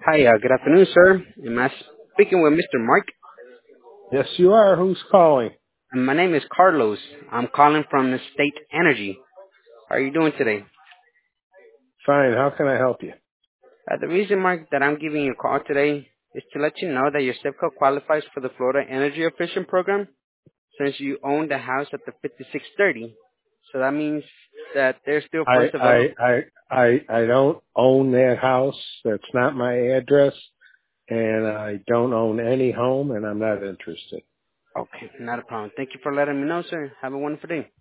Hi, good afternoon, sir. Am I speaking with Mr. Mark? Yes, you are. Who's calling? My name is Carlos. I'm calling from the State Energy. How are you doing today? Fine. How can I help you? The reason, Mark, that I'm giving you a call today is to let you know that your SIPCO qualifies for the Florida Energy Efficient Program since you own the house at the 5630. So that means that there's still I funds available. I I I don't own that house. That's not my address, and I don't own any home, and I'm not interested. Okay, not a problem. Thank you for letting me know, sir. Have a wonderful day.